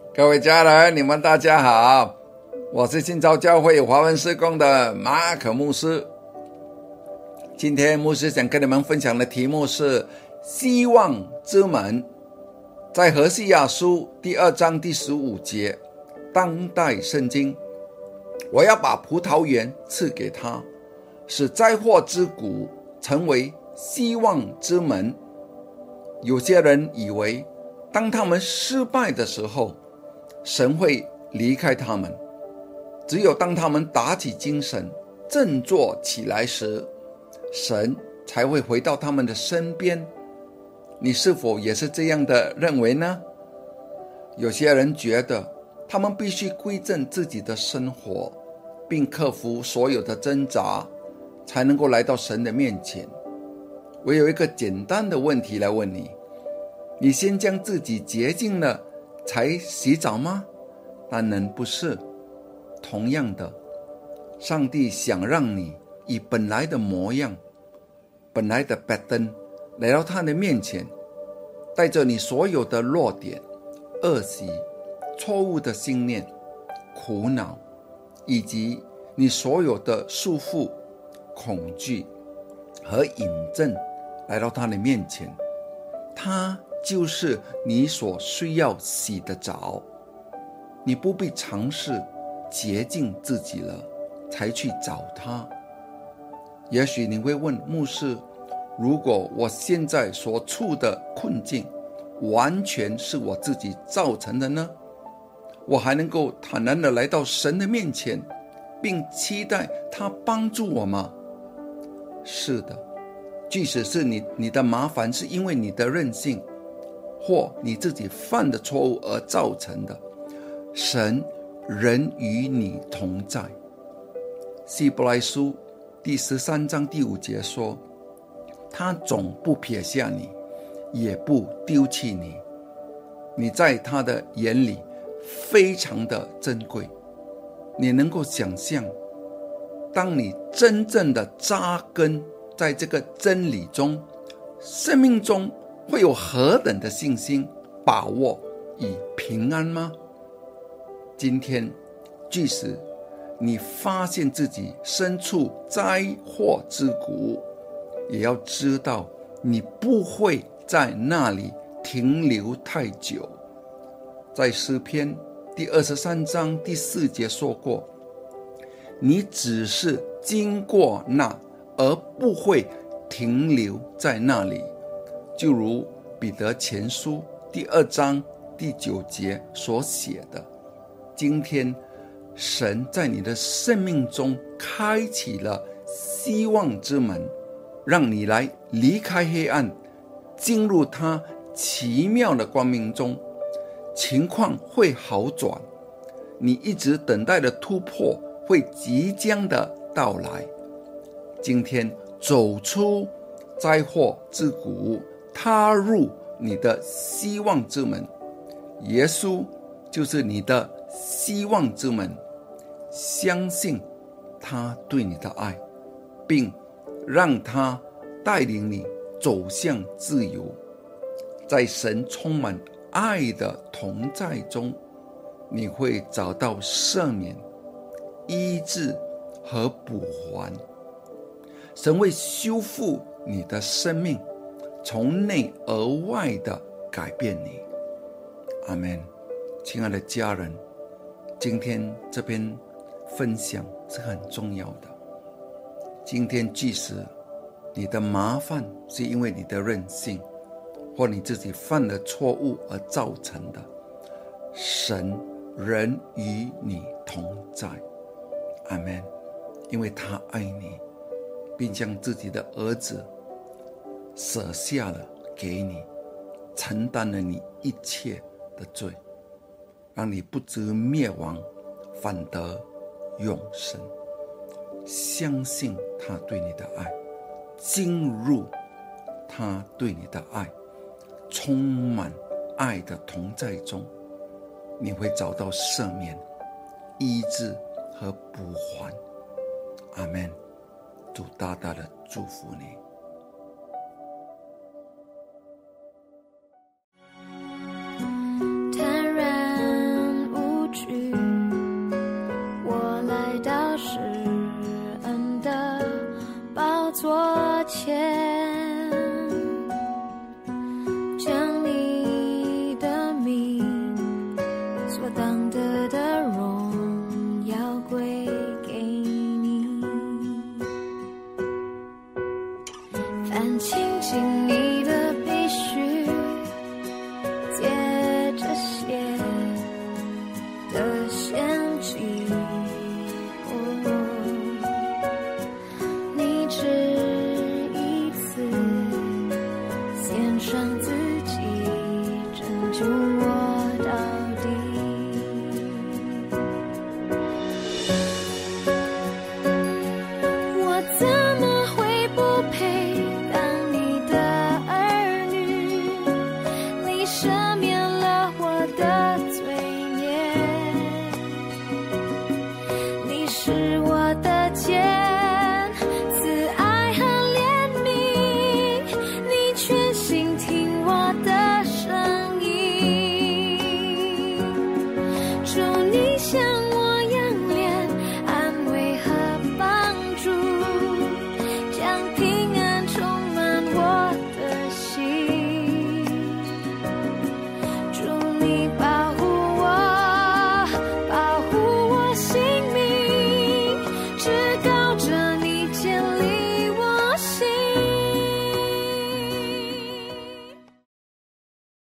各位家人，你们大家好，我是新潮教会华文事工的马可牧师。今天牧师想跟你们分享的题目是希望之门，在何西阿书第2章第15节，当代圣经。我要把葡萄园赐给他，使灾祸之谷成为希望之门。有些人以为当他们失败的时候，神会离开他们，只有当他们打起精神振作起来时，神才会回到他们的身边。你是否也是这样的认为呢？有些人觉得他们必须归正自己的生活，并克服所有的挣扎，才能够来到神的面前。我有一个简单的问题来问你，你先将自己洁净了才洗澡吗？当然不是。同样的，上帝想让你以本来的模样，本来的pattern来到他的面前，带着你所有的弱点、恶习、错误的信念、苦恼，以及你所有的束缚、恐惧和引证来到他的面前。他就是你所需要洗的澡，你不必尝试洁净自己了才去找他。也许你会问牧师，如果我现在所处的困境完全是我自己造成的呢？我还能够坦然地来到神的面前，并期待他帮助我吗？是的，即使是你的麻烦是因为你的任性或你自己犯的错误而造成的，神仍与你同在。希伯来书第13章第5节说，他总不撇下你，也不丢弃你。你在他的眼里非常的珍贵。你能够想象，当你真正的扎根在这个真理中，生命中会有何等的信心、把握与平安吗？今天，即使你发现自己身处灾祸之谷，也要知道你不会在那里停留太久。在诗篇第23章第4节说过，你只是经过那，而不会停留在那里。就如彼得前书第2章第9节所写的，今天神在你的生命中开启了希望之门，让你来离开黑暗，进入他奇妙的光明中。情况会好转，你一直等待的突破会即将的到来。今天走出灾祸之谷，踏入你的希望之门。耶稣就是你的希望之门，相信他对你的爱，并让他带领你走向自由。在神充满爱的同在中，你会找到赦免、医治和补还。神会修复你的生命，从内而外的改变你。阿们。亲爱的家人，今天这篇分享是很重要的。今天即使你的麻烦是因为你的任性或你自己犯了错误而造成的，神仍与你同在。阿们。因为他爱你，并将自己的儿子舍下了给你，承担了你一切的罪，让你不至灭亡，反得永生。相信他对你的爱，进入他对你的爱，充满爱的同在中，你会找到赦免、医治和补还。阿们。主大大的祝福你。 坦然变了我的